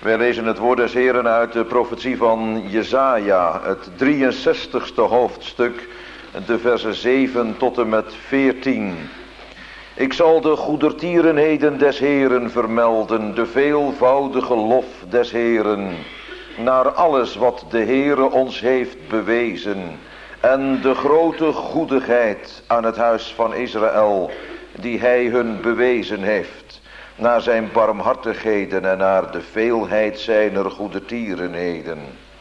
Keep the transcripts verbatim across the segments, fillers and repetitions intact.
Wij lezen het woord des Heren uit de profetie van Jesaja, het drieënzestigste hoofdstuk, de versen zeven tot en met veertien. Ik zal de goedertierenheden des Heren vermelden, de veelvoudige lof des Heren, naar alles wat de Heere ons heeft bewezen, en de grote goedigheid aan het huis van Israël, die hij hun bewezen heeft, naar zijn barmhartigheden en naar de veelheid zijner goedertierenheden.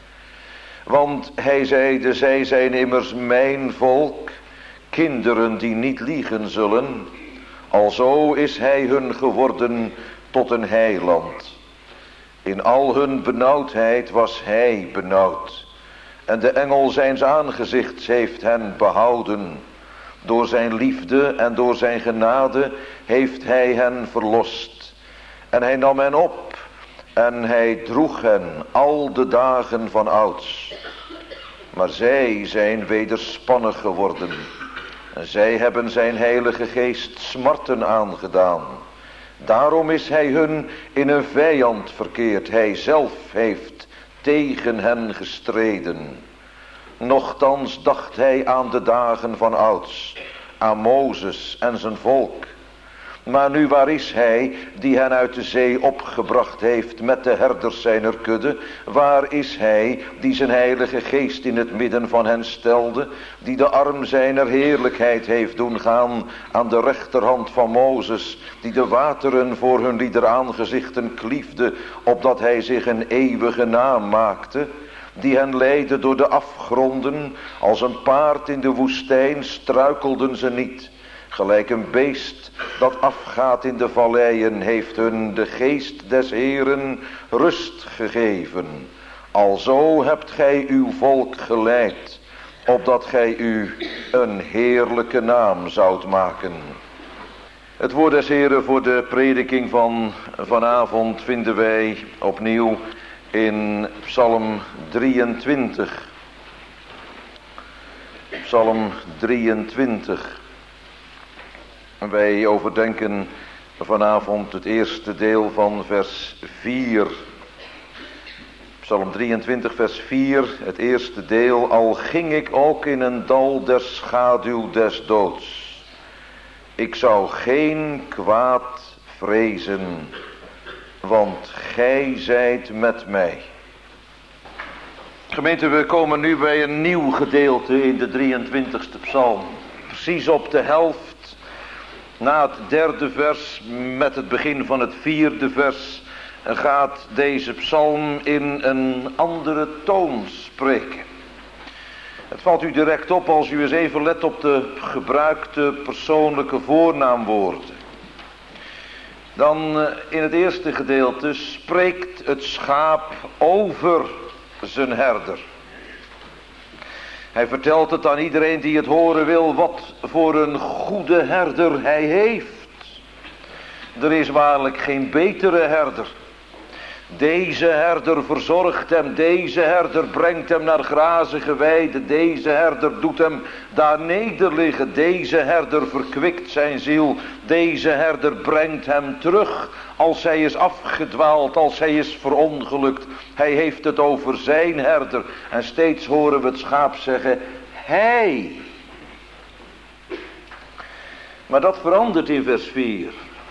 Want hij zeide, zij zijn immers mijn volk, kinderen die niet liegen zullen. Alzo is hij hun geworden tot een heiland. In al hun benauwdheid was hij benauwd. En de engel zijns aangezichts heeft hen behouden. Door zijn liefde en door zijn genade heeft hij hen verlost. En hij nam hen op en hij droeg hen al de dagen van ouds. Maar zij zijn wederspannig geworden. En zij hebben zijn heilige geest smarten aangedaan. Daarom is hij hun in een vijand verkeerd. Hij zelf heeft tegen hen gestreden. Nochtans dacht hij aan de dagen van ouds, aan Mozes en zijn volk. Maar nu waar is hij die hen uit de zee opgebracht heeft met de herders zijner kudde? Waar is hij die zijn heilige geest in het midden van hen stelde? Die de arm zijner heerlijkheid heeft doen gaan aan de rechterhand van Mozes. Die de wateren voor hun lieder aangezichten kliefde, opdat hij zich een eeuwige naam maakte. Die hen leidde door de afgronden, als een paard in de woestijn struikelden ze niet. Gelijk een beest dat afgaat in de valleien, heeft hun de geest des Heeren rust gegeven. Alzo hebt gij uw volk geleid, opdat gij u een heerlijke naam zoudt maken. Het woord des Heeren voor de prediking van vanavond vinden wij opnieuw in Psalm drieëntwintig. Psalm drieëntwintig. Wij overdenken vanavond het eerste deel van vers vier. Psalm drieëntwintig vers vier, het eerste deel. Al ging ik ook in een dal der schaduw des doods, ik zou geen kwaad vrezen, want gij zijt met mij. Gemeente, we komen nu bij een nieuw gedeelte in de drieëntwintigste psalm. Precies op de helft. Na het derde vers met het begin van het vierde vers gaat deze psalm in een andere toon spreken. Het valt u direct op als u eens even let op de gebruikte persoonlijke voornaamwoorden. Dan in het eerste gedeelte spreekt het schaap over zijn herder. Hij vertelt het aan iedereen die het horen wil, wat voor een goede herder hij heeft. Er is waarlijk geen betere herder. Deze herder verzorgt hem, deze herder brengt hem naar grazige weiden, deze herder doet hem daar nederliggen, deze herder verkwikt zijn ziel, deze herder brengt hem terug als hij is afgedwaald, als hij is verongelukt. Hij heeft het over zijn herder en steeds horen we het schaap zeggen, hij. Maar dat verandert in vers vier.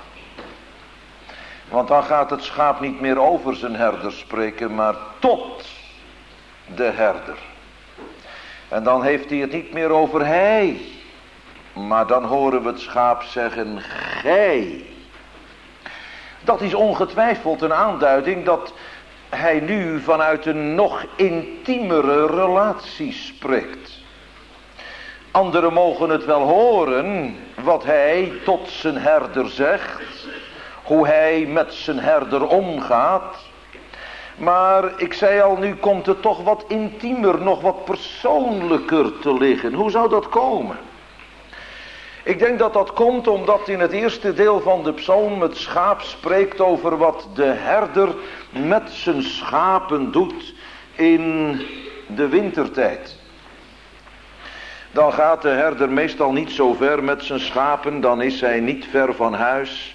Want dan gaat het schaap niet meer over zijn herder spreken, maar tot de herder. En dan heeft hij het niet meer over hij, maar dan horen we het schaap zeggen, gij. Dat is ongetwijfeld een aanduiding dat hij nu vanuit een nog intiemere relatie spreekt. Anderen mogen het wel horen wat hij tot zijn herder zegt, hoe hij met zijn herder omgaat. Maar ik zei al, nu komt het toch wat intiemer, nog wat persoonlijker te liggen. Hoe zou dat komen? Ik denk dat dat komt omdat in het eerste deel van de psalm het schaap spreekt over wat de herder met zijn schapen doet in de wintertijd. Dan gaat de herder meestal niet zo ver met zijn schapen, dan is hij niet ver van huis.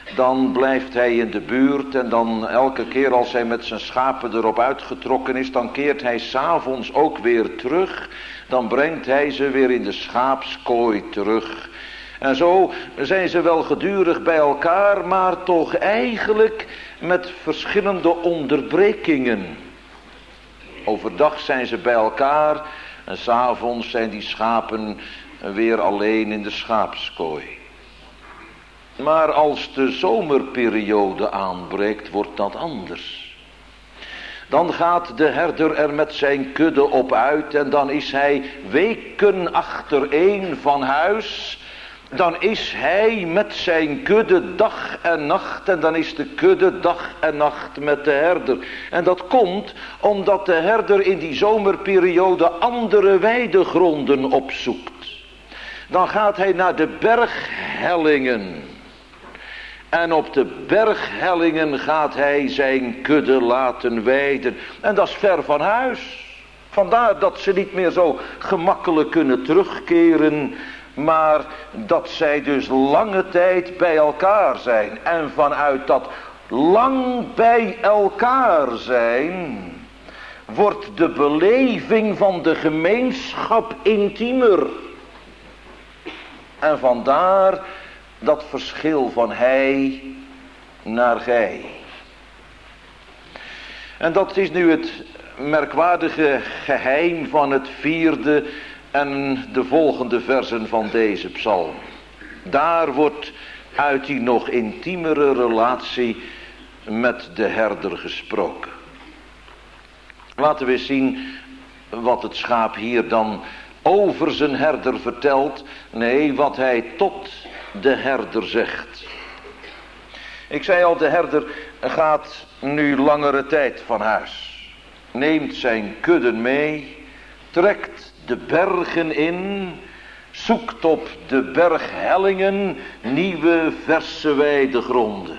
Dan blijft hij in de buurt en dan elke keer als hij met zijn schapen erop uitgetrokken is, dan keert hij 's avonds ook weer terug. Dan brengt hij ze weer in de schaapskooi terug. En zo zijn ze wel gedurig bij elkaar, maar toch eigenlijk met verschillende onderbrekingen. Overdag zijn ze bij elkaar en 's avonds zijn die schapen weer alleen in de schaapskooi. Maar als de zomerperiode aanbreekt, wordt dat anders. Dan gaat de herder er met zijn kudde op uit en dan is hij weken achtereen van huis. Dan is hij met zijn kudde dag en nacht en dan is de kudde dag en nacht met de herder. En dat komt omdat de herder in die zomerperiode andere weidegronden opzoekt. Dan gaat hij naar de berghellingen. En op de berghellingen gaat hij zijn kudde laten weiden. En dat is ver van huis. Vandaar dat ze niet meer zo gemakkelijk kunnen terugkeren. Maar dat zij dus lange tijd bij elkaar zijn. En vanuit dat lang bij elkaar zijn, wordt de beleving van de gemeenschap intiemer. En vandaar dat verschil van hij naar gij. En dat is nu het merkwaardige geheim van het vierde en de volgende versen van deze psalm. Daar wordt uit die nog intiemere relatie met de herder gesproken. Laten we eens zien wat het schaap hier dan over zijn herder vertelt. Nee, wat hij tot de herder zegt. Ik zei al, de herder gaat nu langere tijd van huis. Neemt zijn kudden mee. Trekt de bergen in. Zoekt op de berghellingen nieuwe verse weidegronden.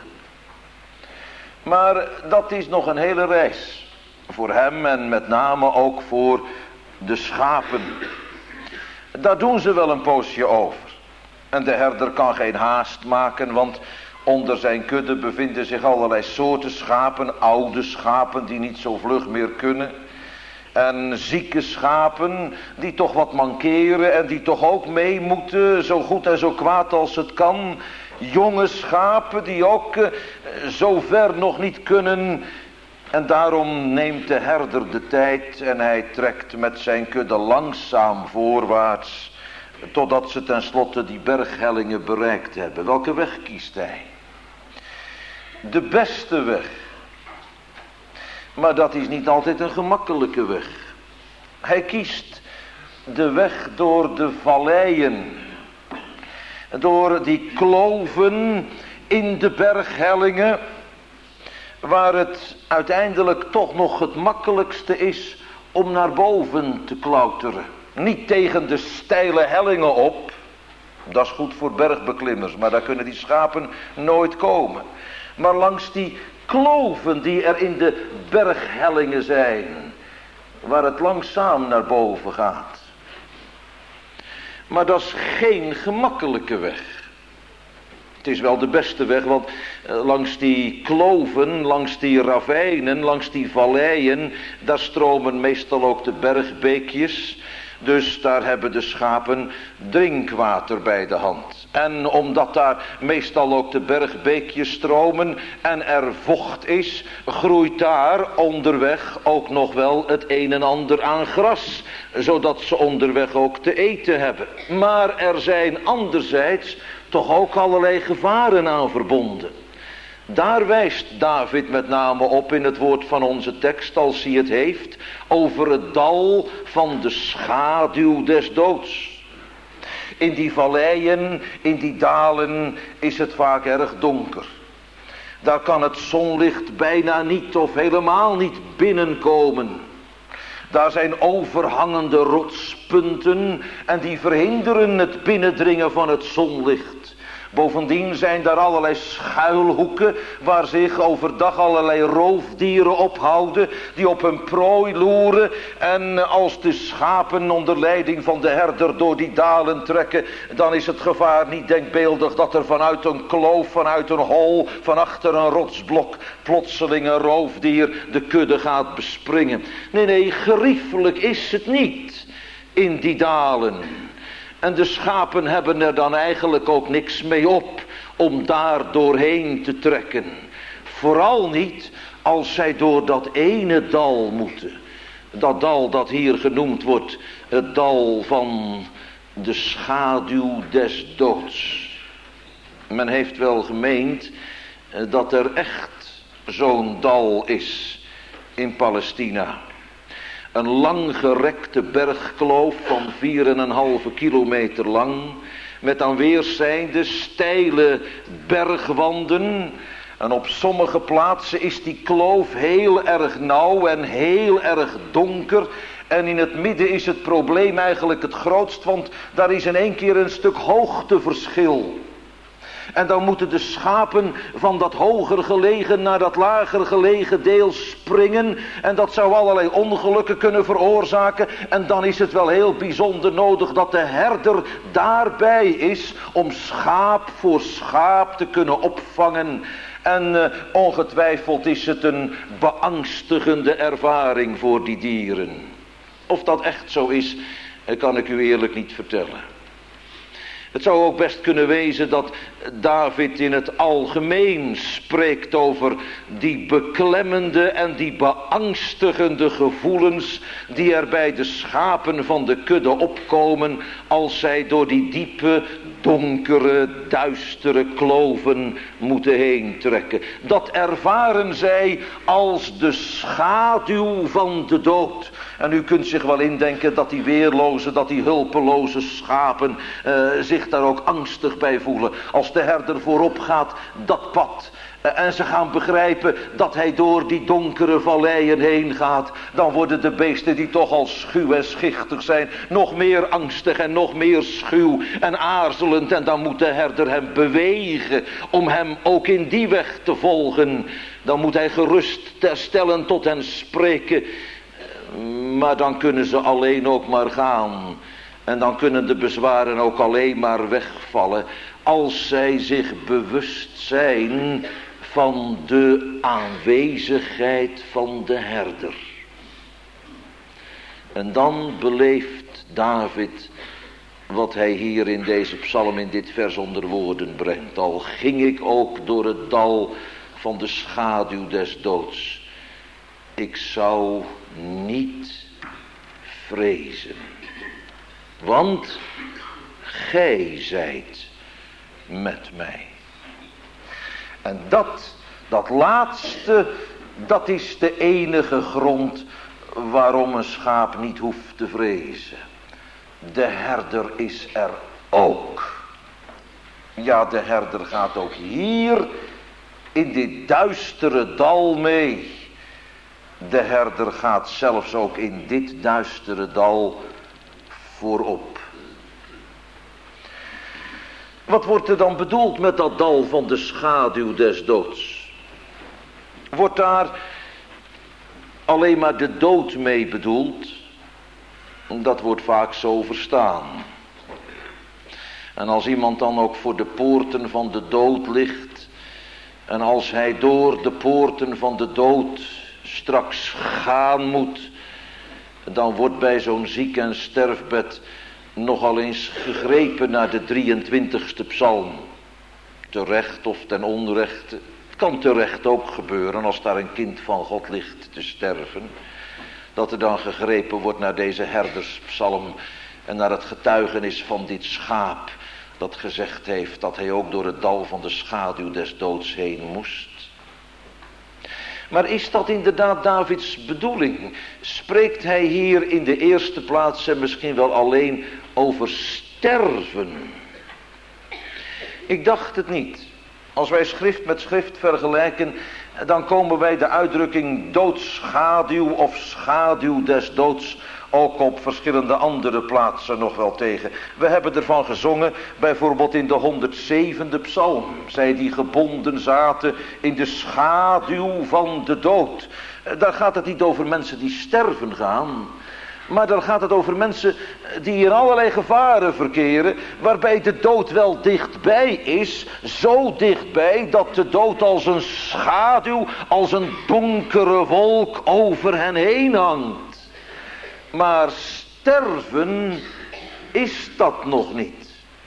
Maar dat is nog een hele reis. Voor hem en met name ook voor de schapen. Daar doen ze wel een poosje over. En de herder kan geen haast maken, want onder zijn kudde bevinden zich allerlei soorten schapen. Oude schapen die niet zo vlug meer kunnen. En zieke schapen die toch wat mankeren en die toch ook mee moeten, zo goed en zo kwaad als het kan. Jonge schapen die ook uh, zo ver nog niet kunnen. En daarom neemt de herder de tijd en hij trekt met zijn kudde langzaam voorwaarts, totdat ze tenslotte die berghellingen bereikt hebben. Welke weg kiest hij? De beste weg. Maar dat is niet altijd een gemakkelijke weg. Hij kiest de weg door de valleien. Door die kloven in de berghellingen, waar het uiteindelijk toch nog het makkelijkste is om naar boven te klauteren. Niet tegen de steile hellingen op. Dat is goed voor bergbeklimmers, maar daar kunnen die schapen nooit komen. Maar langs die kloven die er in de berghellingen zijn, waar het langzaam naar boven gaat. Maar dat is geen gemakkelijke weg. Het is wel de beste weg, want langs die kloven, langs die ravijnen, langs die valleien, daar stromen meestal ook de bergbeekjes. Dus daar hebben de schapen drinkwater bij de hand. En omdat daar meestal ook de bergbeekjes stromen en er vocht is, groeit daar onderweg ook nog wel het een en ander aan gras, zodat ze onderweg ook te eten hebben. Maar er zijn anderzijds toch ook allerlei gevaren aan verbonden. Daar wijst David met name op in het woord van onze tekst, als hij het heeft over het dal van de schaduw des doods. In die valleien, in die dalen is het vaak erg donker. Daar kan het zonlicht bijna niet of helemaal niet binnenkomen. Daar zijn overhangende rotspunten en die verhinderen het binnendringen van het zonlicht. Bovendien zijn daar allerlei schuilhoeken waar zich overdag allerlei roofdieren ophouden die op hun prooi loeren. En als de schapen onder leiding van de herder door die dalen trekken, dan is het gevaar niet denkbeeldig dat er vanuit een kloof, vanuit een hol, van achter een rotsblok plotseling een roofdier de kudde gaat bespringen. Nee, nee, geriefelijk is het niet in die dalen. En de schapen hebben er dan eigenlijk ook niks mee op om daar doorheen te trekken. Vooral niet als zij door dat ene dal moeten. Dat dal dat hier genoemd wordt, het dal van de schaduw des doods. Men heeft wel gemeend dat er echt zo'n dal is in Palestina. Een langgerekte bergkloof van vier en een halve kilometer lang, met aan weerszijden steile bergwanden. En op sommige plaatsen is die kloof heel erg nauw en heel erg donker. En in het midden is het probleem eigenlijk het grootst, want daar is in één keer een stuk hoogteverschil. En dan moeten de schapen van dat hoger gelegen naar dat lager gelegen deel springen. En dat zou allerlei ongelukken kunnen veroorzaken. En dan is het wel heel bijzonder nodig dat de herder daarbij is om schaap voor schaap te kunnen opvangen. En uh, ongetwijfeld is het een beangstigende ervaring voor die dieren. Of dat echt zo is, kan ik u eerlijk niet vertellen. Het zou ook best kunnen wezen dat David in het algemeen spreekt over die beklemmende en die beangstigende gevoelens die er bij de schapen van de kudde opkomen als zij door die diepe, donkere, duistere kloven moeten heen trekken. Dat ervaren zij als de schaduw van de dood. En u kunt zich wel indenken dat die weerloze, dat die hulpeloze schapen uh, zich daar ook angstig bij voelen. Als de herder voorop gaat, dat pad. Uh, en ze gaan begrijpen dat hij door die donkere valleien heen gaat. Dan worden de beesten die toch al schuw en schichtig zijn, nog meer angstig en nog meer schuw en aarzelend. En dan moet de herder hem bewegen om hem ook in die weg te volgen. Dan moet hij gerust stellen tot hen spreken. Maar dan kunnen ze alleen ook maar gaan. En dan kunnen de bezwaren ook alleen maar wegvallen als zij zich bewust zijn van de aanwezigheid van de herder. En dan beleeft David wat hij hier in deze psalm in dit vers onder woorden brengt. Al ging ik ook door het dal van de schaduw des doods, ik zou niet vrezen, want gij zijt met mij. En dat, dat laatste, dat is de enige grond waarom een schaap niet hoeft te vrezen. De herder is er ook. Ja, de herder gaat ook hier in dit duistere dal mee. De herder gaat zelfs ook in dit duistere dal voorop. Wat wordt er dan bedoeld met dat dal van de schaduw des doods? Wordt daar alleen maar de dood mee bedoeld? Dat wordt vaak zo verstaan. En als iemand dan ook voor de poorten van de dood ligt, en als hij door de poorten van de dood straks gaan moet, dan wordt bij zo'n ziek en sterfbed nogal eens gegrepen naar de drieëntwintigste psalm. Terecht of ten onrechte. Het kan terecht ook gebeuren als daar een kind van God ligt te sterven. Dat er dan gegrepen wordt naar deze herderspsalm en naar het getuigenis van dit schaap dat gezegd heeft dat hij ook door het dal van de schaduw des doods heen moest. Maar is dat inderdaad Davids bedoeling? Spreekt hij hier in de eerste plaats en misschien wel alleen over sterven? Ik dacht het niet. Als wij schrift met schrift vergelijken dan komen wij de uitdrukking doodschaduw of schaduw des doods ook op verschillende andere plaatsen nog wel tegen. We hebben ervan gezongen, bijvoorbeeld in de honderdzevende psalm. Zij die gebonden zaten in de schaduw van de dood. Daar gaat het niet over mensen die sterven gaan. Maar dan gaat het over mensen die in allerlei gevaren verkeren, waarbij de dood wel dichtbij is, zo dichtbij dat de dood als een schaduw, als een donkere wolk over hen heen hangt. Maar sterven is dat nog niet.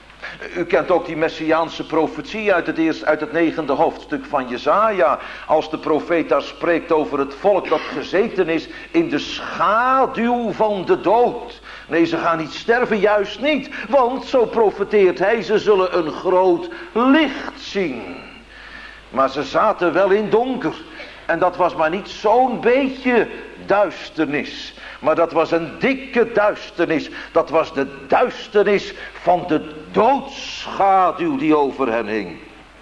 U kent ook die messiaanse profetie uit het, eerst, uit het negende hoofdstuk van Jesaja. Als de profeet daar spreekt over het volk dat gezeten is in de schaduw van de dood. Nee, ze gaan niet sterven, juist niet. Want, zo profeteert hij, ze zullen een groot licht zien. Maar ze zaten wel in donker. En dat was maar niet zo'n beetje duisternis. Maar dat was een dikke duisternis. Dat was de duisternis van de doodschaduw die over hen hing.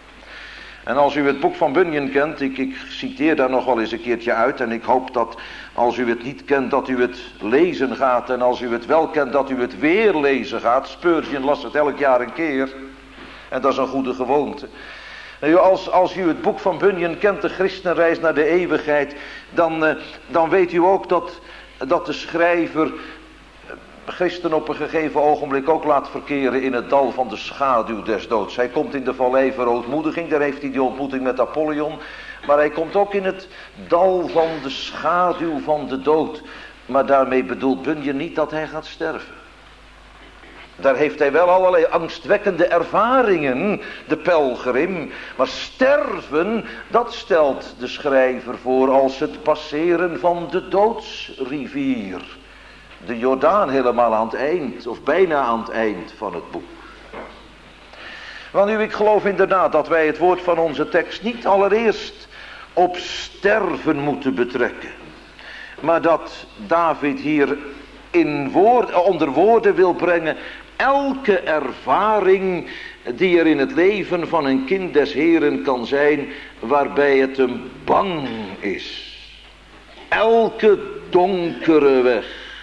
En als u het boek van Bunyan kent, ik, ik citeer daar nog wel eens een keertje uit. En ik hoop dat als u het niet kent, dat u het lezen gaat. En als u het wel kent, dat u het weer lezen gaat. Spurgeon las het elk jaar een keer. En dat is een goede gewoonte. Als, als u het boek van Bunyan kent, de Christenreis naar de eeuwigheid, dan, dan weet u ook dat... dat de schrijver Christen op een gegeven ogenblik ook laat verkeren in het dal van de schaduw des doods. Hij komt in de vallei verootmoediging, daar heeft hij die ontmoeting met Apollyon. Maar hij komt ook in het dal van de schaduw van de dood. Maar daarmee bedoelt Bunyan niet dat hij gaat sterven. Daar heeft hij wel allerlei angstwekkende ervaringen, de pelgrim. Maar sterven, dat stelt de schrijver voor als het passeren van de doodsrivier. De Jordaan helemaal aan het eind, of bijna aan het eind van het boek. Want nu, ik geloof inderdaad dat wij het woord van onze tekst niet allereerst op sterven moeten betrekken. Maar dat David hier in woord, onder woorden wil brengen elke ervaring die er in het leven van een kind des Heren kan zijn, waarbij het hem bang is. Elke donkere weg,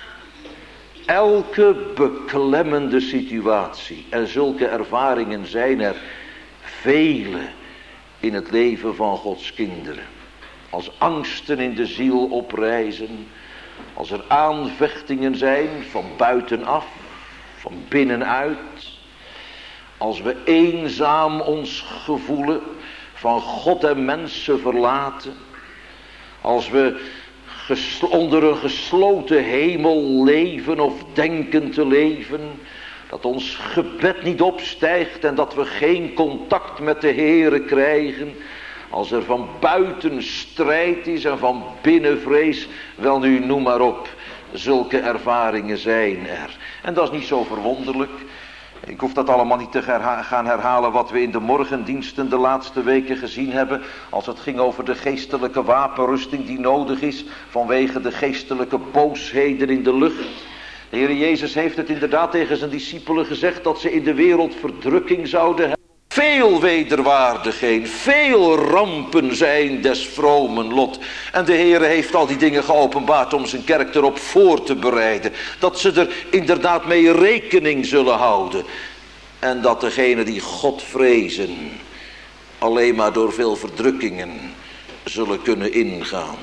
elke beklemmende situatie. En zulke ervaringen zijn er vele in het leven van Gods kinderen. Als angsten in de ziel oprijzen, als er aanvechtingen zijn van buitenaf, van binnenuit, als we eenzaam ons gevoelen, van God en mensen verlaten, als we onder een gesloten hemel leven of denken te leven, dat ons gebed niet opstijgt en dat we geen contact met de Heere krijgen, als er van buiten strijd is en van binnen vrees, wel nu, noem maar op. Zulke ervaringen zijn er. En dat is niet zo verwonderlijk. Ik hoef dat allemaal niet te herha- gaan herhalen wat we in de morgendiensten de laatste weken gezien hebben. Als het ging over de geestelijke wapenrusting die nodig is vanwege de geestelijke boosheden in de lucht. De Heer Jezus heeft het inderdaad tegen zijn discipelen gezegd dat ze in de wereld verdrukking zouden hebben. Veel wederwaardigheden, veel rampen zijn des vromen lot. En de Heere heeft al die dingen geopenbaard om zijn kerk erop voor te bereiden. Dat ze er inderdaad mee rekening zullen houden. En dat degenen die God vrezen alleen maar door veel verdrukkingen zullen kunnen ingaan.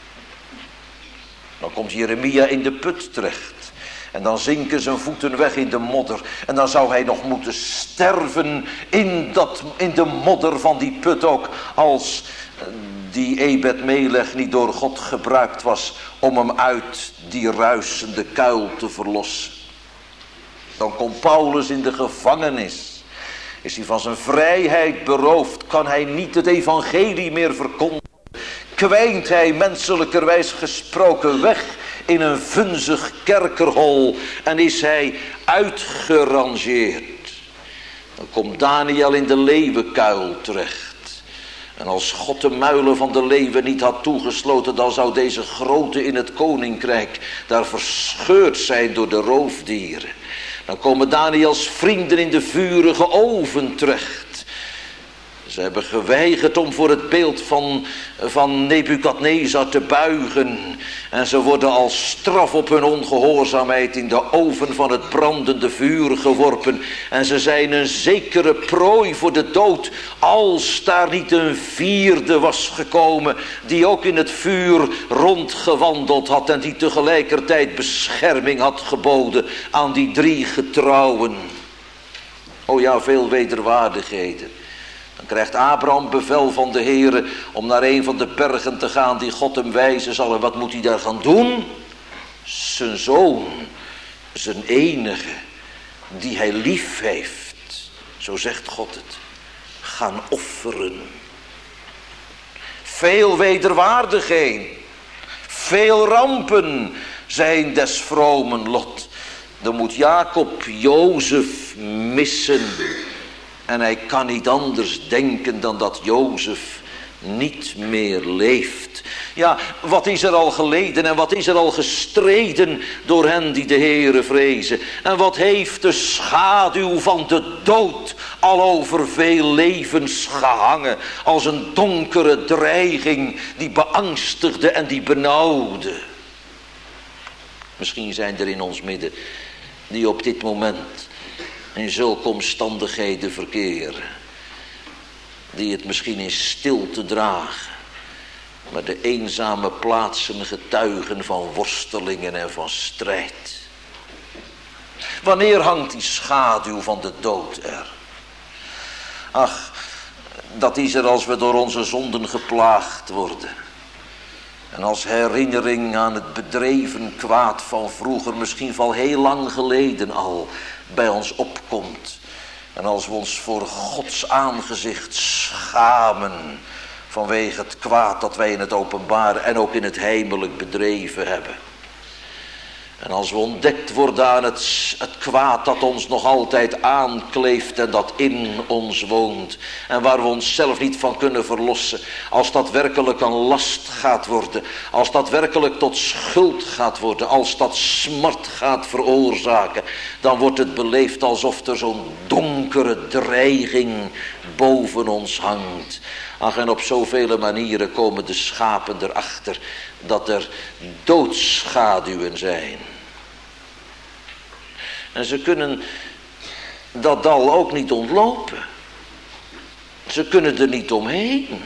Dan komt Jeremia in de put terecht. En dan zinken zijn voeten weg in de modder. En dan zou hij nog moeten sterven in, dat, in de modder van die put ook. Als die Ebed-Melech niet door God gebruikt was om hem uit die ruisende kuil te verlossen. Dan komt Paulus in de gevangenis. Is hij van zijn vrijheid beroofd. Kan hij niet het evangelie meer verkondigen. Kwijnt hij menselijkerwijs gesproken weg in een vunzig kerkerhol en is hij uitgerangeerd. Dan komt Daniel in de leeuwenkuil terecht. En als God de muilen van de leeuwen niet had toegesloten, dan zou deze grote in het koninkrijk daar verscheurd zijn door de roofdieren. Dan komen Daniels vrienden in de vurige oven terecht. Ze hebben geweigerd om voor het beeld van, van Nebukadnezar te buigen. En ze worden als straf op hun ongehoorzaamheid in de oven van het brandende vuur geworpen. En ze zijn een zekere prooi voor de dood, als daar niet een vierde was gekomen die ook in het vuur rondgewandeld had en die tegelijkertijd bescherming had geboden aan die drie getrouwen. O ja, veel wederwaardigheden. Dan krijgt Abraham bevel van de Heere om naar een van de bergen te gaan die God hem wijzen zal. En wat moet hij daar gaan doen? Zijn zoon, zijn enige, die hij lief heeft, zo zegt God het, gaan offeren. Veel wederwaardigheden, veel rampen zijn des vromen lot. Dan moet Jacob Jozef missen. En hij kan niet anders denken dan dat Jozef niet meer leeft. Ja, wat is er al geleden en wat is er al gestreden door hen die de Heere vrezen. En wat heeft de schaduw van de dood al over veel levens gehangen. Als een donkere dreiging die beangstigde en die benauwde. Misschien zijn er in ons midden die op dit moment in zulke omstandigheden verkeren, die het misschien in stilte dragen, maar de eenzame plaatsen getuigen van worstelingen en van strijd. Wanneer hangt die schaduw van de dood er? Ach, dat is er als we door onze zonden geplaagd worden. En als herinnering aan het bedreven kwaad van vroeger, misschien van heel lang geleden al, bij ons opkomt. En als we ons voor Gods aangezicht schamen vanwege het kwaad dat wij in het openbaar en ook in het heimelijk bedreven hebben. En als we ontdekt worden aan het, het kwaad dat ons nog altijd aankleeft en dat in ons woont. En waar we onszelf niet van kunnen verlossen. Als dat werkelijk een last gaat worden. Als dat werkelijk tot schuld gaat worden. Als dat smart gaat veroorzaken. Dan wordt het beleefd alsof er zo'n donkere dreiging boven ons hangt. Ach, en op zoveel manieren komen de schapen erachter dat er doodschaduwen zijn. En ze kunnen dat dal ook niet ontlopen. Ze kunnen er niet omheen.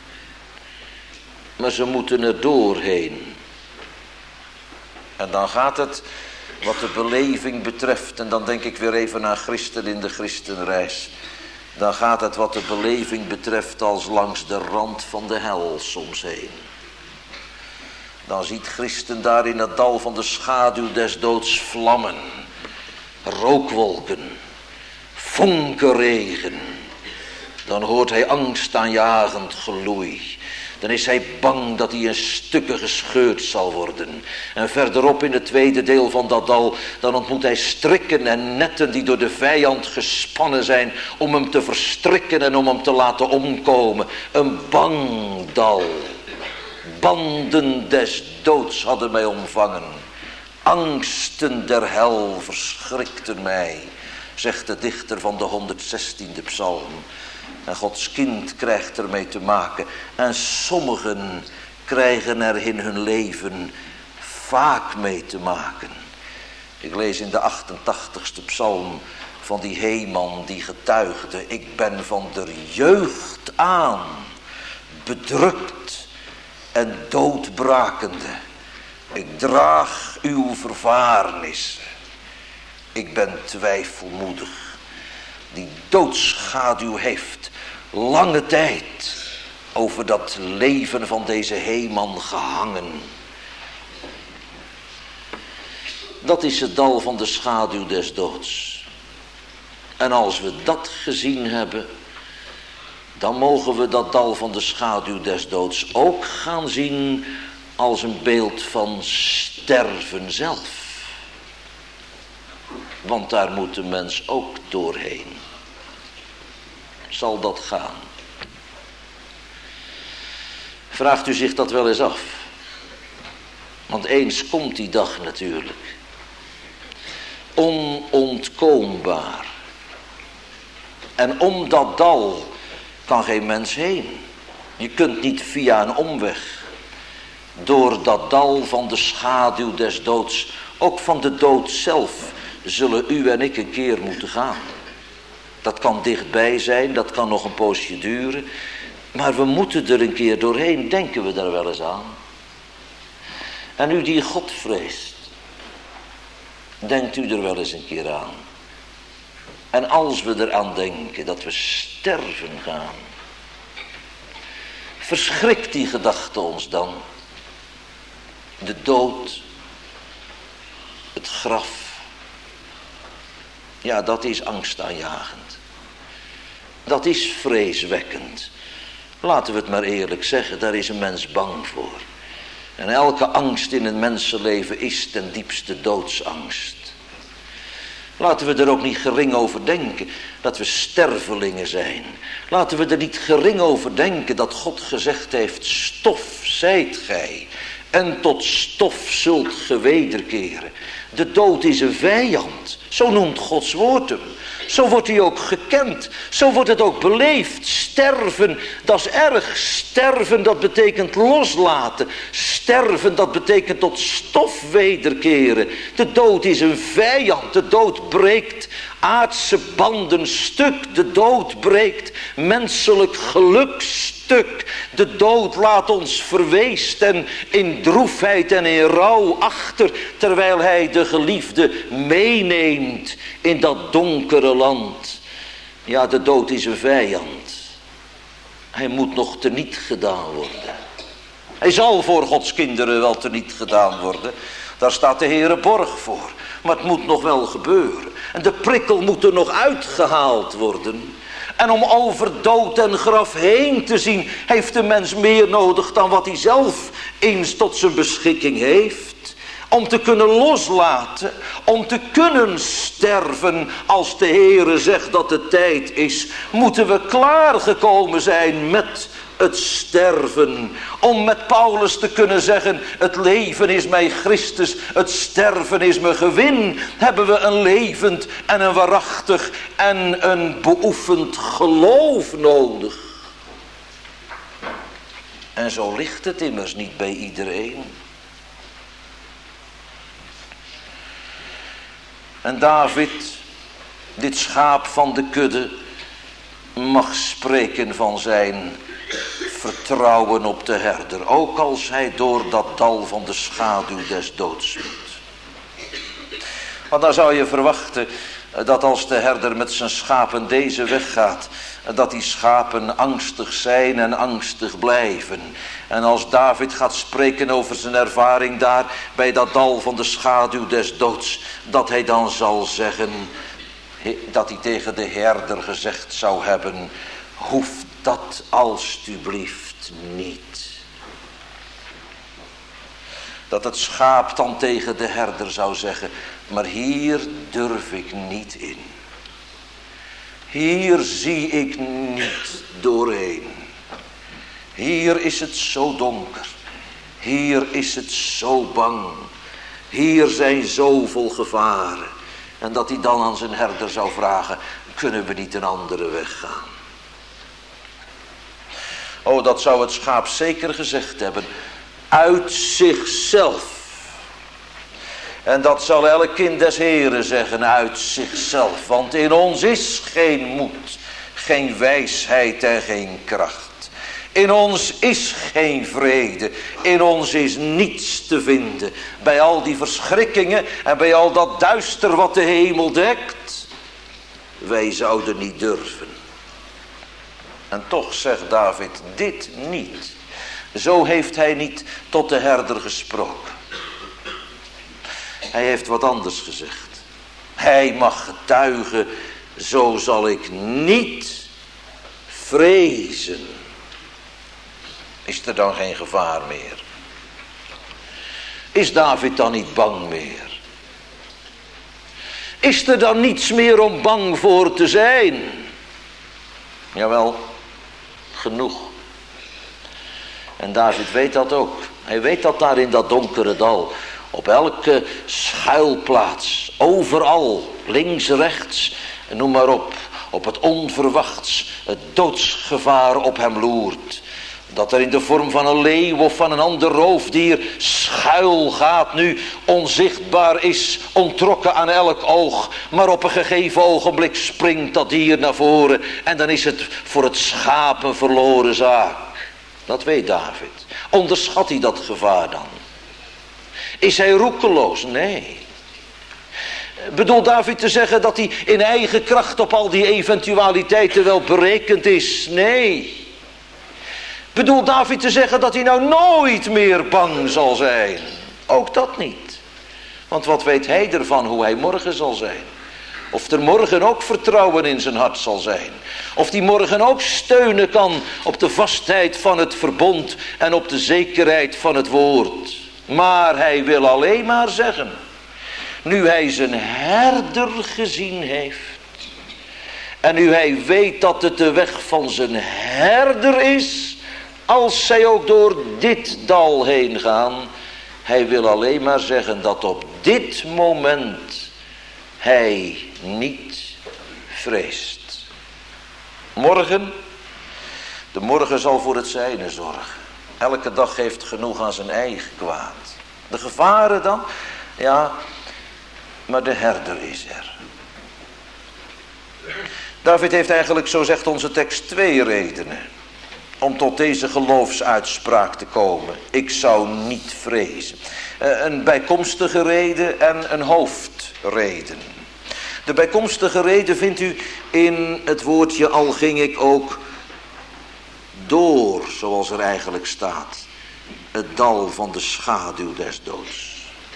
Maar ze moeten er doorheen. En dan gaat het wat de beleving betreft, en dan denk ik weer even aan Christen in de Christenreis. Dan gaat het wat de beleving betreft als langs de rand van de hel soms heen. Dan ziet Christen daar in het dal van de schaduw des doods vlammen, rookwolken, vonkenregen. Dan hoort hij angstaanjagend geloei. Dan is hij bang dat hij in stukken gescheurd zal worden. En verderop in het tweede deel van dat dal, dan ontmoet hij strikken en netten die door de vijand gespannen zijn om hem te verstrikken en om hem te laten omkomen. Een bang dal. Banden des doods hadden mij omvangen. Angsten der hel verschrikten mij, zegt de dichter van de honderdzestiende psalm. En Gods kind krijgt ermee te maken. En sommigen krijgen er in hun leven vaak mee te maken. Ik lees in de achtentachtigste psalm van die Heman die getuigde: ik ben van der jeugd aan bedrukt en doodbrakende. Ik draag uw vervaarnissen. Ik ben twijfelmoedig. Die doodschaduw heeft lange tijd over dat leven van deze Heman gehangen. Dat is het dal van de schaduw des doods. En als we dat gezien hebben, dan mogen we dat dal van de schaduw des doods ook gaan zien als een beeld van sterven zelf. Want daar moet de mens ook doorheen. Zal dat gaan? Vraagt u zich dat wel eens af? Want eens komt die dag natuurlijk. Onontkoombaar. En om dat dal kan geen mens heen. Je kunt niet via een omweg. Door dat dal van de schaduw des doods, ook van de dood zelf, zullen u en ik een keer moeten gaan. Dat kan dichtbij zijn, dat kan nog een poosje duren. Maar we moeten er een keer doorheen, denken we daar wel eens aan. En u die God vreest, denkt u er wel eens een keer aan. En als we eraan denken dat we sterven gaan, verschrikt die gedachte ons dan? De dood, het graf, ja, dat is angstaanjagend. Dat is vreeswekkend. Laten we het maar eerlijk zeggen, daar is een mens bang voor. En elke angst in een mensenleven is ten diepste doodsangst. Laten we er ook niet gering over denken dat we stervelingen zijn. Laten we er niet gering over denken dat God gezegd heeft, stof zijt gij en tot stof zult ge wederkeren. De dood is een vijand, zo noemt Gods woord hem. Zo wordt hij ook gekend, zo wordt het ook beleefd. Sterven, dat is erg. Sterven, dat betekent loslaten. Sterven, dat betekent tot stof wederkeren. De dood is een vijand, de dood breekt aardse banden stuk. De dood breekt menselijk geluk stuk. De dood laat ons verweest en in droefheid en in rouw achter, terwijl hij de geliefde meeneemt in dat donkere land. Ja, de dood is een vijand. Hij moet nog teniet gedaan worden. Hij zal voor Gods kinderen wel teniet gedaan worden. Daar staat de Heere borg voor. Maar het moet nog wel gebeuren. En de prikkel moet er nog uitgehaald worden. En om over dood en graf heen te zien, heeft de mens meer nodig dan wat hij zelf eens tot zijn beschikking heeft. Om te kunnen loslaten, om te kunnen sterven als de Heere zegt dat het tijd is, moeten we klaargekomen zijn met het sterven. Om met Paulus te kunnen zeggen, het leven is mij Christus, het sterven is mijn gewin, hebben we een levend en een waarachtig en een beoefend geloof nodig. En zo ligt het immers niet bij iedereen. En David, dit schaap van de kudde, mag spreken van zijn vertrouwen op de herder. Ook als hij door dat dal van de schaduw des doods moet. Want dan zou je verwachten dat als de herder met zijn schapen deze weg gaat, dat die schapen angstig zijn en angstig blijven. En als David gaat spreken over zijn ervaring daar bij dat dal van de schaduw des doods, dat hij dan zal zeggen, dat hij tegen de herder gezegd zou hebben, hoeft dat alstublieft niet. Dat het schaap dan tegen de herder zou zeggen, maar hier durf ik niet in. Hier zie ik niet doorheen. Hier is het zo donker. Hier is het zo bang. Hier zijn zoveel gevaren. En dat hij dan aan zijn herder zou vragen, kunnen we niet een andere weg gaan? Oh, dat zou het schaap zeker gezegd hebben. Uit zichzelf. En dat zal elk kind des Heren zeggen, uit zichzelf. Want in ons is geen moed, geen wijsheid en geen kracht. In ons is geen vrede. In ons is niets te vinden. Bij al die verschrikkingen en bij al dat duister wat de hemel dekt. Wij zouden niet durven. En toch zegt David dit niet. Zo heeft hij niet tot de herder gesproken. Hij heeft wat anders gezegd. Hij mag getuigen, zo zal ik niet vrezen. Is er dan geen gevaar meer? Is David dan niet bang meer? Is er dan niets meer om bang voor te zijn? Jawel, genoeg. En David weet dat ook. Hij weet dat daar in dat donkere dal, op elke schuilplaats, overal, links, rechts, noem maar op, op het onverwachts het doodsgevaar op hem loert. Dat er in de vorm van een leeuw of van een ander roofdier schuil gaat nu, onzichtbaar is, ontrokken aan elk oog. Maar op een gegeven ogenblik springt dat dier naar voren en dan is het voor het schaap een verloren zaak. Dat weet David. Onderschat hij dat gevaar dan? Is hij roekeloos? Nee. Bedoelt David te zeggen dat hij in eigen kracht op al die eventualiteiten wel berekend is? Nee. Bedoelt David te zeggen dat hij nou nooit meer bang zal zijn? Ook dat niet. Want wat weet hij ervan hoe hij morgen zal zijn? Of er morgen ook vertrouwen in zijn hart zal zijn. Of die morgen ook steunen kan op de vastheid van het verbond en op de zekerheid van het woord. Maar hij wil alleen maar zeggen, nu hij zijn herder gezien heeft en nu hij weet dat het de weg van zijn herder is, als zij ook door dit dal heen gaan, hij wil alleen maar zeggen dat op dit moment hij niet vreest. Morgen, de morgen zal voor het zijne zorgen. Elke dag geeft genoeg aan zijn eigen kwaad. De gevaren dan? Ja, maar de herder is er. David heeft eigenlijk, zo zegt onze tekst, twee redenen om tot deze geloofsuitspraak te komen. Ik zou niet vrezen. Een bijkomstige reden en een hoofdreden. De bijkomstige reden vindt u in het woordje al ging ik ook door, zoals er eigenlijk staat. Het dal van de schaduw des doods.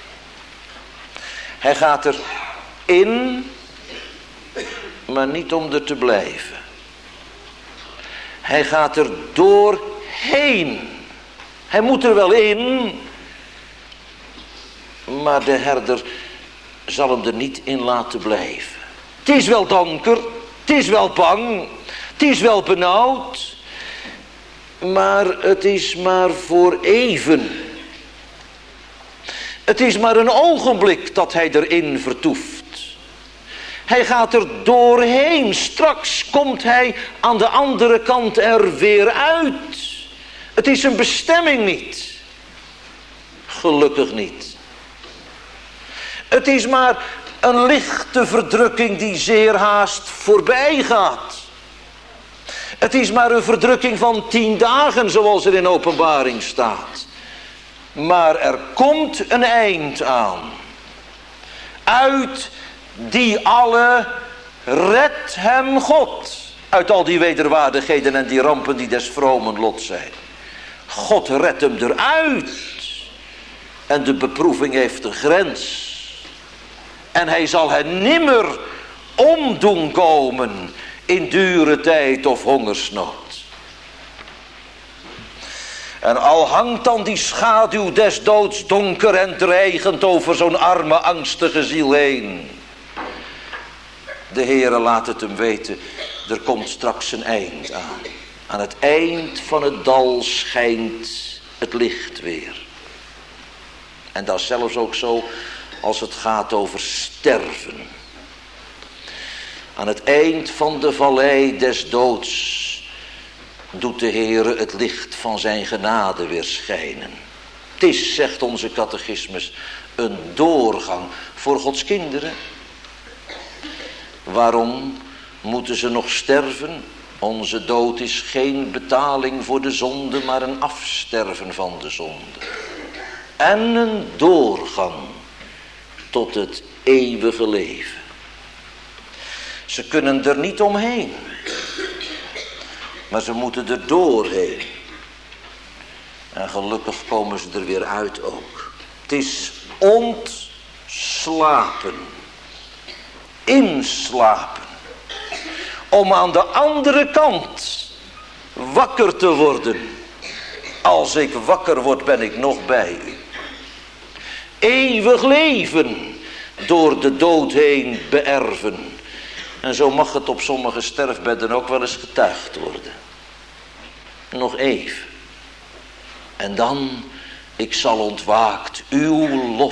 Hij gaat er in, maar niet om er te blijven. Hij gaat er doorheen. Hij moet er wel in, maar de herder zal hem er niet in laten blijven. Het is wel donker, het is wel bang, het is wel benauwd, maar het is maar voor even. Het is maar een ogenblik dat hij erin vertoeft. Hij gaat er doorheen. Straks komt hij aan de andere kant er weer uit. Het is een bestemming niet. Gelukkig niet. Het is maar een lichte verdrukking die zeer haast voorbij gaat. Het is maar een verdrukking van tien dagen zoals er in Openbaring staat. Maar er komt een eind aan. Uit die alle redt hem God. Uit al die wederwaardigheden en die rampen die des vromen lot zijn. God redt hem eruit. En de beproeving heeft een grens. En hij zal hen nimmer omdoen komen in dure tijd of hongersnood. En al hangt dan die schaduw des doods donker en dreigend over zo'n arme angstige ziel heen. De Heere laat het hem weten, er komt straks een eind aan. Aan het eind van het dal schijnt het licht weer. En dat is zelfs ook zo als het gaat over sterven. Aan het eind van de vallei des doods doet de Heere het licht van zijn genade weer schijnen. Het is, zegt onze catechismus, een doorgang voor Gods kinderen. Waarom moeten ze nog sterven? Onze dood is geen betaling voor de zonde, maar een afsterven van de zonde. En een doorgang tot het eeuwige leven. Ze kunnen er niet omheen. Maar ze moeten er doorheen. En gelukkig komen ze er weer uit ook. Het is ontslapen. Inslapen. Om aan de andere kant wakker te worden. Als ik wakker word ben ik nog bij u. Eeuwig leven door de dood heen beërven. En zo mag het op sommige sterfbedden ook wel eens getuigd worden. Nog even. En dan, ik zal ontwaakt uw lof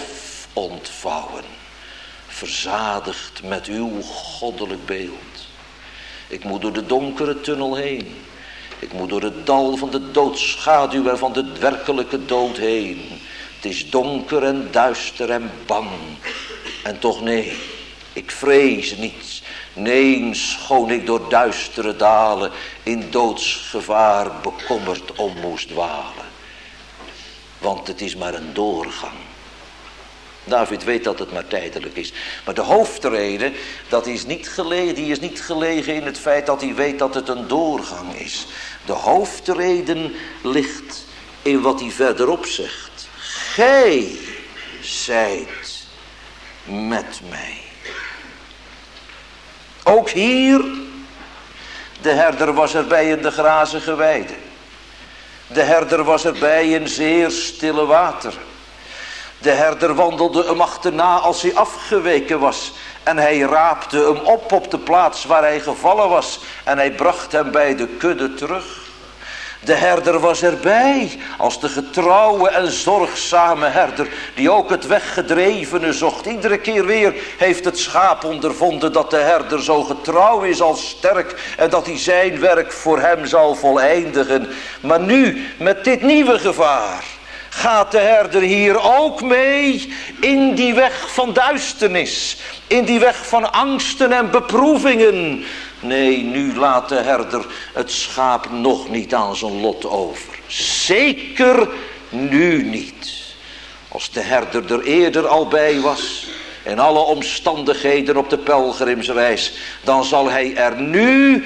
ontvouwen. Verzadigd met uw goddelijk beeld. Ik moet door de donkere tunnel heen. Ik moet door het dal van de doodschaduw en van de werkelijke dood heen. Het is donker en duister en bang. En toch nee, ik vrees niets. Nee, schoon ik door duistere dalen in doodsgevaar bekommerd om moest dwalen. Want het is maar een doorgang. David weet dat het maar tijdelijk is. Maar de hoofdreden, dat is niet gelegen, die is niet gelegen in het feit dat hij weet dat het een doorgang is. De hoofdreden ligt in wat hij verderop zegt. Gij zijt met mij. Ook hier, de herder was erbij in de grazige weide. De herder was erbij in zeer stille wateren. De herder wandelde hem achterna als hij afgeweken was. En hij raapte hem op op de plaats waar hij gevallen was. En hij bracht hem bij de kudde terug. De herder was erbij als de getrouwe en zorgzame herder die ook het weggedrevene zocht. Iedere keer weer heeft het schaap ondervonden dat de herder zo getrouw is als sterk en dat hij zijn werk voor hem zal voleindigen. Maar nu met dit nieuwe gevaar gaat de herder hier ook mee in die weg van duisternis, in die weg van angsten en beproevingen. Nee, nu laat de herder het schaap nog niet aan zijn lot over. Zeker nu niet. Als de herder er eerder al bij was, in alle omstandigheden op de pelgrimsreis, dan zal hij er nu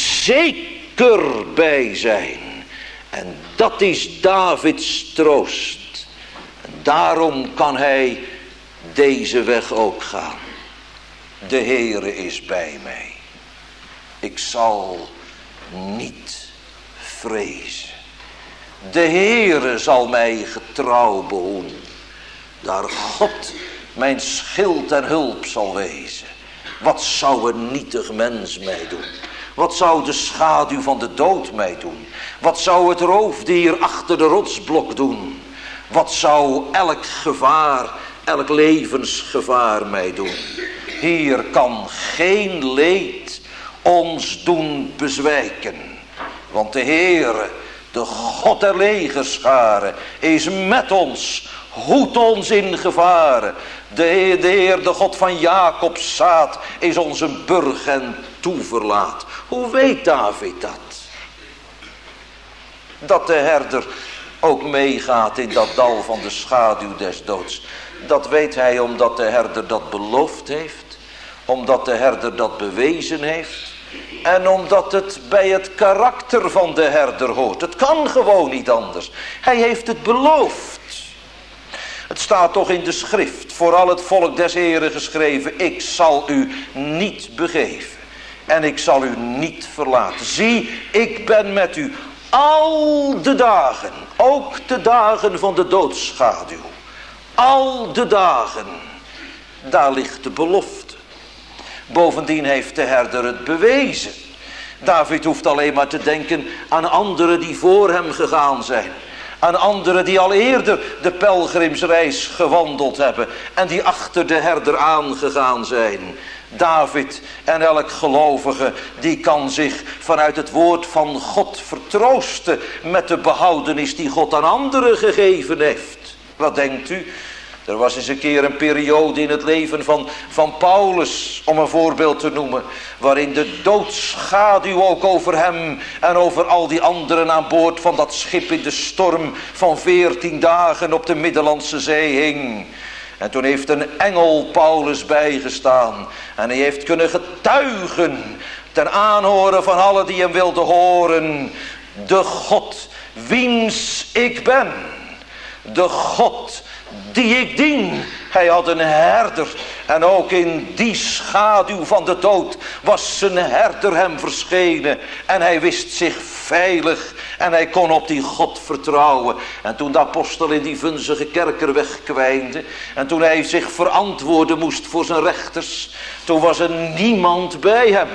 zeker bij zijn. En dat is Davids troost. En daarom kan hij deze weg ook gaan. De Heere is bij mij. Ik zal niet vrezen. De Heere zal mij getrouw behoeden. Daar God mijn schild en hulp zal wezen. Wat zou een nietig mens mij doen? Wat zou de schaduw van de dood mij doen? Wat zou het roofdier achter de rotsblok doen? Wat zou elk gevaar, elk levensgevaar mij doen? Hier kan geen leed ons doen bezwijken. Want de Heere, de God der legerscharen, is met ons, hoedt ons in gevaren. De Heer, de Heer, de God van Jacobs zaad, is onze burg en toeverlaat. Hoe weet David dat? Dat de herder ook meegaat in dat dal van de schaduw des doods. Dat weet hij omdat de herder dat beloofd heeft. Omdat de herder dat bewezen heeft. En omdat het bij het karakter van de herder hoort. Het kan gewoon niet anders. Hij heeft het beloofd. Het staat toch in de schrift, voor al het volk des Heren geschreven. Ik zal u niet begeven. En ik zal u niet verlaten. Zie, ik ben met u al de dagen. Ook de dagen van de doodschaduw. Al de dagen. Daar ligt de belofte. Bovendien heeft de herder het bewezen. David hoeft alleen maar te denken aan anderen die voor hem gegaan zijn. Aan anderen die al eerder de pelgrimsreis gewandeld hebben. En die achter de herder aangegaan zijn. David en elk gelovige die kan zich vanuit het woord van God vertroosten met de behoudenis die God aan anderen gegeven heeft. Wat denkt u? Er was eens een keer een periode in het leven van, van Paulus, om een voorbeeld te noemen, waarin de doodschaduw ook over hem en over al die anderen aan boord van dat schip in de storm van veertien dagen op de Middellandse Zee hing. En toen heeft een engel Paulus bijgestaan en hij heeft kunnen getuigen ten aanhoren van allen die hem wilden horen. De God wiens ik ben, de God die ik dien. Hij had een herder en ook in die schaduw van de dood was zijn herder hem verschenen. En hij wist zich veilig en hij kon op die God vertrouwen. En toen de apostel in die vunzige kerker wegkwijnde en toen hij zich verantwoorden moest voor zijn rechters, toen was er niemand bij hem.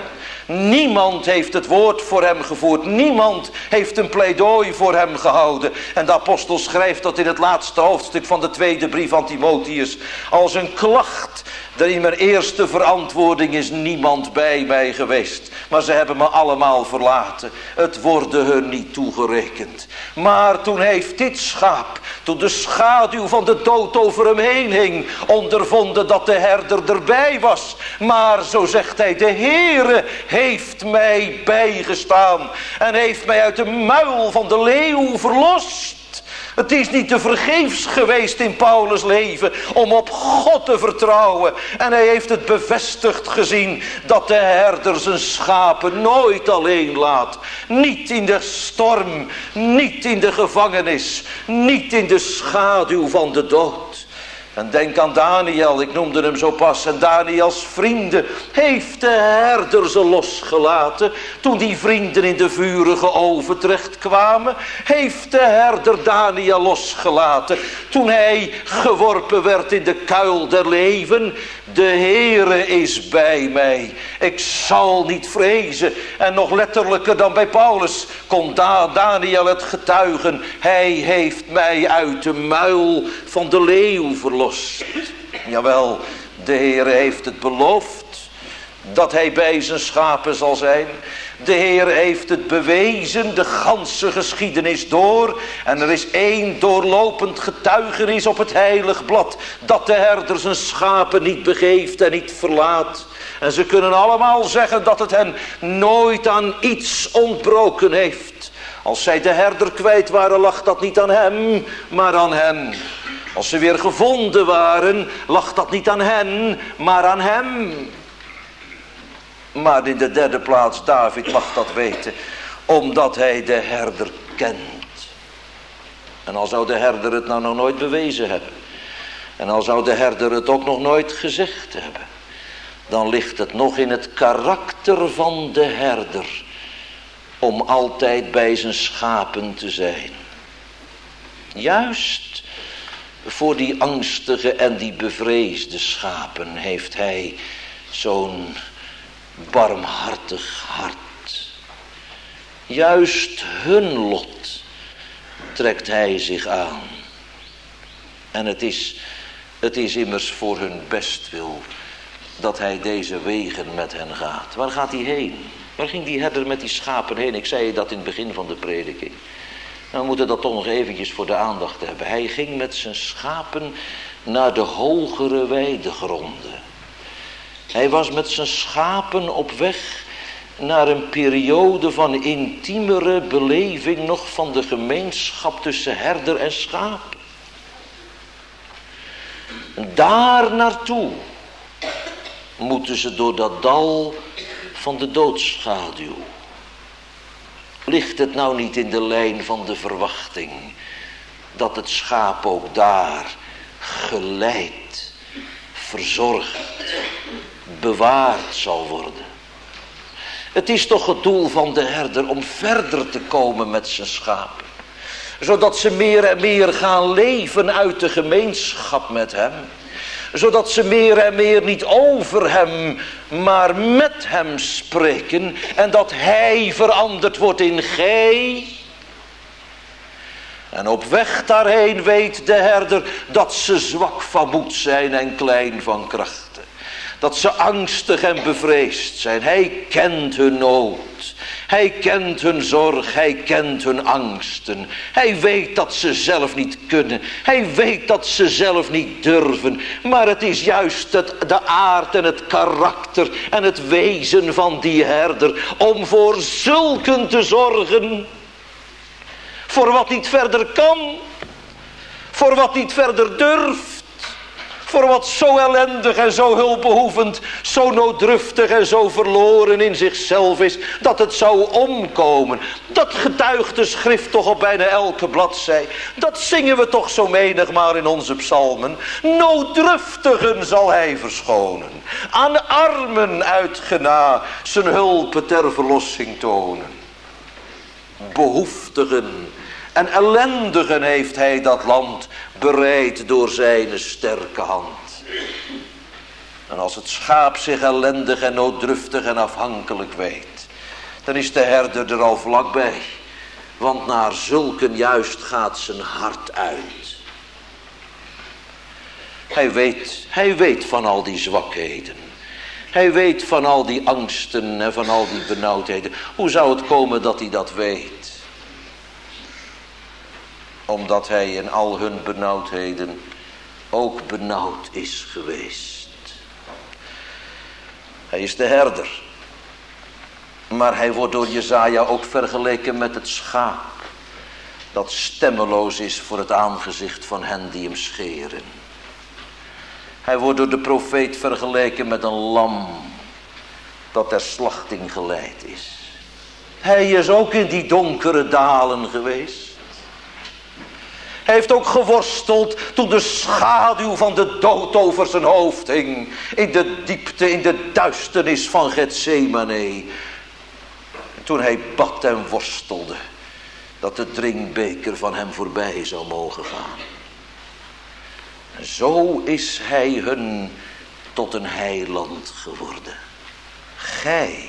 Niemand heeft het woord voor hem gevoerd. Niemand heeft een pleidooi voor hem gehouden. En de apostel schrijft dat in het laatste hoofdstuk van de tweede brief aan Timotheus. Als een klacht. Dat in mijn eerste verantwoording is niemand bij mij geweest. Maar ze hebben me allemaal verlaten. Het worden hun niet toegerekend. Maar toen heeft dit schaap, toen de schaduw van de dood over hem heen hing, ondervonden dat de herder erbij was. Maar zo zegt hij, de Heere heeft mij bijgestaan. En heeft mij uit de muil van de leeuw verlost. Het is niet te vergeefs geweest in Paulus' leven om op God te vertrouwen. En hij heeft het bevestigd gezien dat de herder zijn schapen nooit alleen laat. Niet in de storm, niet in de gevangenis, niet in de schaduw van de dood. En denk aan Daniel, ik noemde hem zo pas. En Daniels vrienden heeft de herder ze losgelaten. Toen die vrienden in de vurige oven terecht kwamen, heeft de herder Daniel losgelaten. Toen hij geworpen werd in de kuil der leeuwen. De Heere is bij mij. Ik zal niet vrezen. En nog letterlijker dan bij Paulus kon Daniel het getuigen. Hij heeft mij uit de muil van de leeuw verlost. Jawel, de Heere heeft het beloofd dat hij bij zijn schapen zal zijn. De Heer heeft het bewezen, de ganse geschiedenis door. En er is één doorlopend getuigenis op het heilig blad. Dat de herder zijn schapen niet begeeft en niet verlaat. En ze kunnen allemaal zeggen dat het hen nooit aan iets ontbroken heeft. Als zij de herder kwijt waren, lag dat niet aan hem, maar aan hen. Als ze weer gevonden waren, lag dat niet aan hen, maar aan hem. Maar in de derde plaats, David mag dat weten, omdat hij de herder kent. En al zou de herder het nou nog nooit bewezen hebben, en al zou de herder het ook nog nooit gezegd hebben, dan ligt het nog in het karakter van de herder om altijd bij zijn schapen te zijn. Juist voor die angstige en die bevreesde schapen heeft hij zo'n barmhartig hart. Juist hun lot trekt hij zich aan. En het is, het is immers voor hun bestwil dat hij deze wegen met hen gaat. Waar gaat hij heen? Waar ging die herder met die schapen heen? Ik zei je dat in het begin van de prediking. Nou, we moeten dat toch nog eventjes voor de aandacht hebben. Hij ging met zijn schapen naar de hogere weidegronden. Hij was met zijn schapen op weg naar een periode van intiemere beleving nog van de gemeenschap tussen herder en schaap. Daar naartoe moeten ze door dat dal van de doodschaduw. Ligt het nou niet in de lijn van de verwachting dat het schaap ook daar geleid, verzorgd, bewaard zal worden? Het is toch het doel van de herder om verder te komen met zijn schapen, zodat ze meer en meer gaan leven uit de gemeenschap met hem, zodat ze meer en meer niet over hem, maar met hem spreken, en dat hij veranderd wordt in gij. En op weg daarheen weet de herder dat ze zwak van moed zijn en klein van krachten. Dat ze angstig en bevreesd zijn. Hij kent hun nood. Hij kent hun zorg. Hij kent hun angsten. Hij weet dat ze zelf niet kunnen. Hij weet dat ze zelf niet durven. Maar het is juist het, de aard en het karakter en het wezen van die herder om voor zulken te zorgen. Voor wat niet verder kan. Voor wat niet verder durft. Voor wat zo ellendig en zo hulpbehoevend, zo nooddruftig en zo verloren in zichzelf is, dat het zou omkomen. Dat getuigt de schrift toch op bijna elke bladzij. Dat zingen we toch zo menigmaal in onze psalmen. Nooddruftigen zal hij verschonen. Aan armen uit gena zijn hulpen ter verlossing tonen. Behoeftigen en ellendigen heeft hij dat land bereid door zijn sterke hand. En als het schaap zich ellendig en nooddruftig en afhankelijk weet, dan is de herder er al vlakbij. Want naar zulken juist gaat zijn hart uit. Hij weet, hij weet van al die zwakheden. Hij weet van al die angsten en van al die benauwdheden. Hoe zou het komen dat hij dat weet? Omdat hij in al hun benauwdheden ook benauwd is geweest. Hij is de herder. Maar hij wordt door Jesaja ook vergeleken met het schaap. Dat stemmeloos is voor het aangezicht van hen die hem scheren. Hij wordt door de profeet vergeleken met een lam dat ter slachting geleid is. Hij is ook in die donkere dalen geweest. Hij heeft ook geworsteld toen de schaduw van de dood over zijn hoofd hing. In de diepte, in de duisternis van Getsemane. Toen hij bad en worstelde dat de drinkbeker van hem voorbij zou mogen gaan. Zo is hij hun tot een heiland geworden. Gij,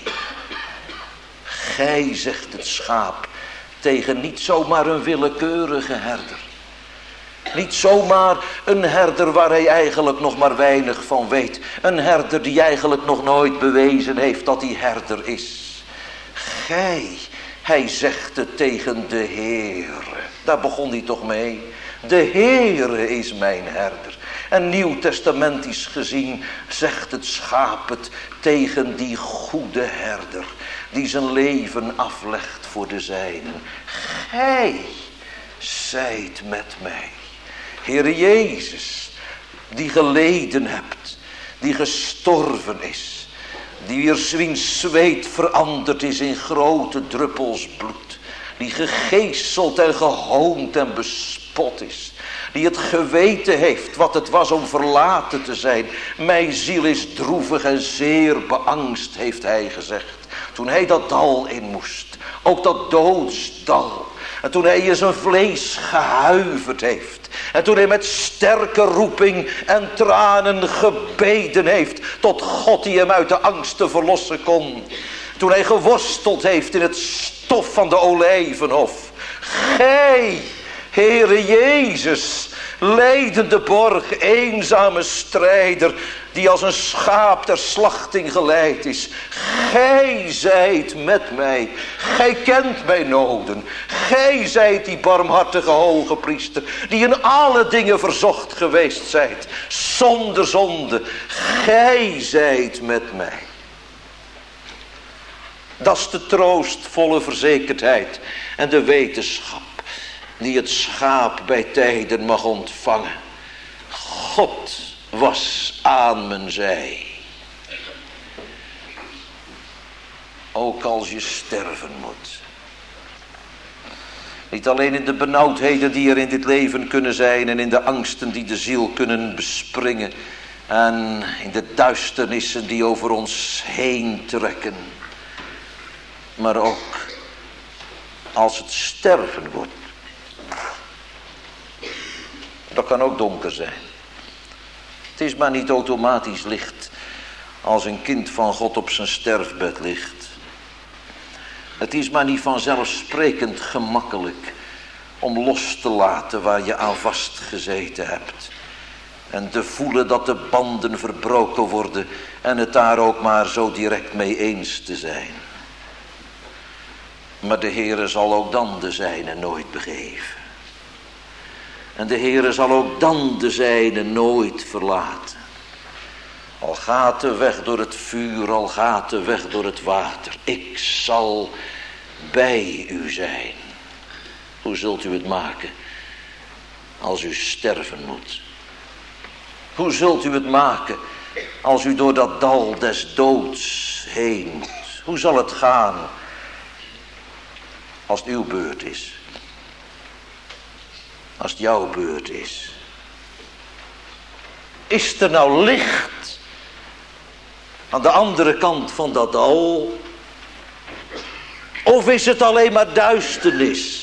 gij zegt het schaap tegen niet zomaar een willekeurige herder. Niet zomaar een herder waar hij eigenlijk nog maar weinig van weet. Een herder die eigenlijk nog nooit bewezen heeft dat hij herder is. Gij, hij zegt het tegen de Heere. Daar begon hij toch mee. De Heere is mijn herder. En nieuwtestamentisch gezien zegt het schaap het tegen die goede herder. Die zijn leven aflegt voor de zijnen. Gij zijt met mij. Heere Jezus, die geleden hebt. Die gestorven is. Die er wiens zweet veranderd is in grote druppels bloed. Die gegeeseld en gehoond en bespot is. Die het geweten heeft wat het was om verlaten te zijn. Mijn ziel is droevig en zeer beangst, heeft hij gezegd. Toen hij dat dal in moest. Ook dat doodsdal. En toen hij in zijn vlees gehuiverd heeft. En toen hij met sterke roeping en tranen gebeden heeft. Tot God die hem uit de angsten verlossen kon. Toen hij geworsteld heeft in het stof van de olijvenhof. Gij, Heere Jezus, lijdende borg, eenzame strijder, die als een schaap ter slachting geleid is. Gij zijt met mij. Gij kent mijn noden. Gij zijt die barmhartige hoge priester, die in alle dingen verzocht geweest zijt, zonder zonde. Gij zijt met mij. Dat is de troostvolle verzekerdheid en de wetenschap die het schaap bij tijden mag ontvangen. God was aan mijn zij. Ook als je sterven moet. Niet alleen in de benauwdheden die er in dit leven kunnen zijn en in de angsten die de ziel kunnen bespringen en in de duisternissen die over ons heen trekken. Maar ook als het sterven wordt. Dat kan ook donker zijn. Het is maar niet automatisch licht als een kind van God op zijn sterfbed ligt. Het is maar niet vanzelfsprekend gemakkelijk om los te laten waar je aan vastgezeten hebt. En te voelen dat de banden verbroken worden en het daar ook maar zo direct mee eens te zijn. Maar de Heere zal ook dan de zijne nooit begeven. En de Heere zal ook dan de zijne nooit verlaten. Al gaat de weg door het vuur, al gaat de weg door het water. Ik zal bij u zijn. Hoe zult u het maken als u sterven moet? Hoe zult u het maken als u door dat dal des doods heen moet? Hoe zal het gaan als het uw beurt is? Als het jouw beurt is. Is er nou licht aan de andere kant van dat dal? Of is het alleen maar duisternis?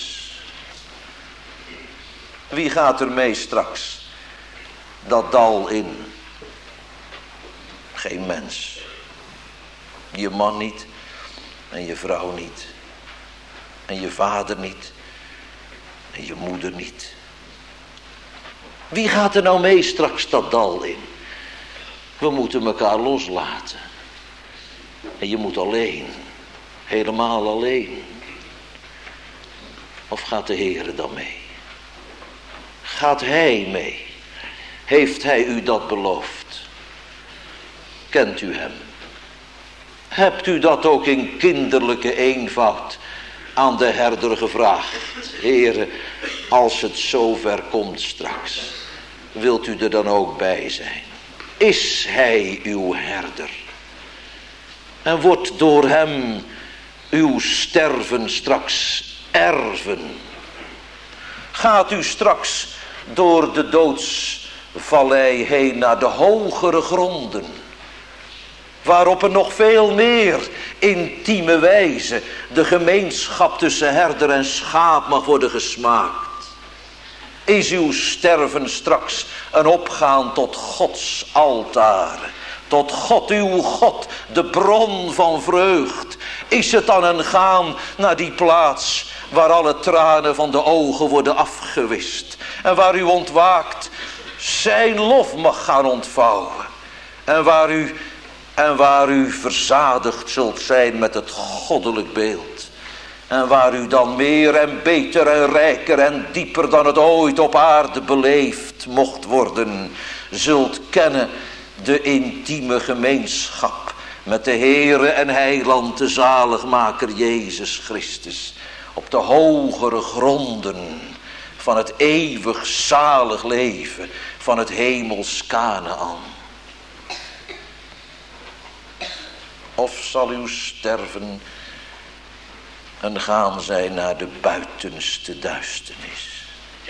Wie gaat er mee straks dat dal in? Geen mens. Je man niet. En je vrouw niet. En je vader niet. En je moeder niet. Wie gaat er nou mee straks dat dal in? We moeten elkaar loslaten. En je moet alleen. Helemaal alleen. Of gaat de Heere dan mee? Gaat Hij mee? Heeft Hij u dat beloofd? Kent u Hem? Hebt u dat ook in kinderlijke eenvoud aan de herder gevraagd? Heere, als het zover komt straks, wilt u er dan ook bij zijn? Is Hij uw herder? En wordt door Hem uw sterven straks erven? Gaat u straks door de doodsvallei heen naar de hogere gronden, waarop er nog veel meer intieme wijze de gemeenschap tussen herder en schaap mag worden gesmaakt? Is uw sterven straks een opgaan tot Gods altaren, tot God uw God, de bron van vreugd? Is het dan een gaan naar die plaats waar alle tranen van de ogen worden afgewist en waar u ontwaakt zijn lof mag gaan ontvouwen en waar u en waar u verzadigd zult zijn met het goddelijk beeld en waar u dan meer en beter en rijker en dieper dan het ooit op aarde beleefd mocht worden, zult kennen de intieme gemeenschap met de Heere en Heiland, de zaligmaker Jezus Christus, op de hogere gronden van het eeuwig zalig leven van het hemels Kanaän. Of zal uw sterven een gaan zijn naar de buitenste duisternis?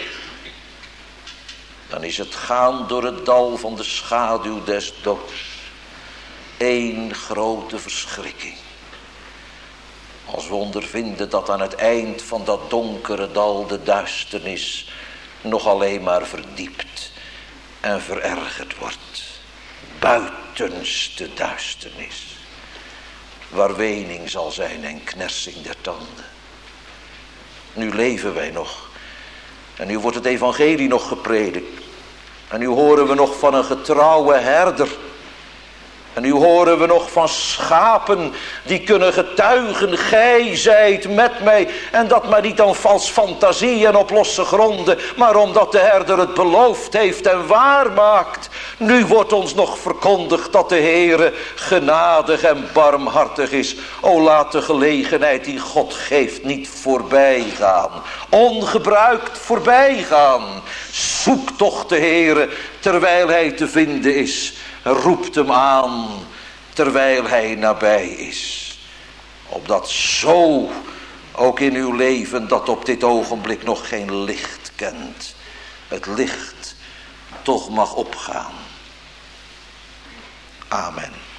Dan is het gaan door het dal van de schaduw des doods één grote verschrikking. Als we ondervinden dat aan het eind van dat donkere dal de duisternis nog alleen maar verdiept en verergerd wordt. Buitenste duisternis, waar wening zal zijn en knersing der tanden. Nu leven wij nog. En nu wordt het evangelie nog gepredikt. En nu horen we nog van een getrouwe herder. En nu horen we nog van schapen die kunnen getuigen, gij zijt met mij. En dat maar niet dan vals fantasie en op losse gronden, maar omdat de herder het beloofd heeft en waarmaakt. Nu wordt ons nog verkondigd dat de Heere genadig en barmhartig is. O, laat de gelegenheid die God geeft niet voorbij gaan. Ongebruikt voorbij gaan. Zoek toch de Heere terwijl hij te vinden is. Roept hem aan terwijl hij nabij is. Opdat zo ook in uw leven dat op dit ogenblik nog geen licht kent, het licht toch mag opgaan. Amen.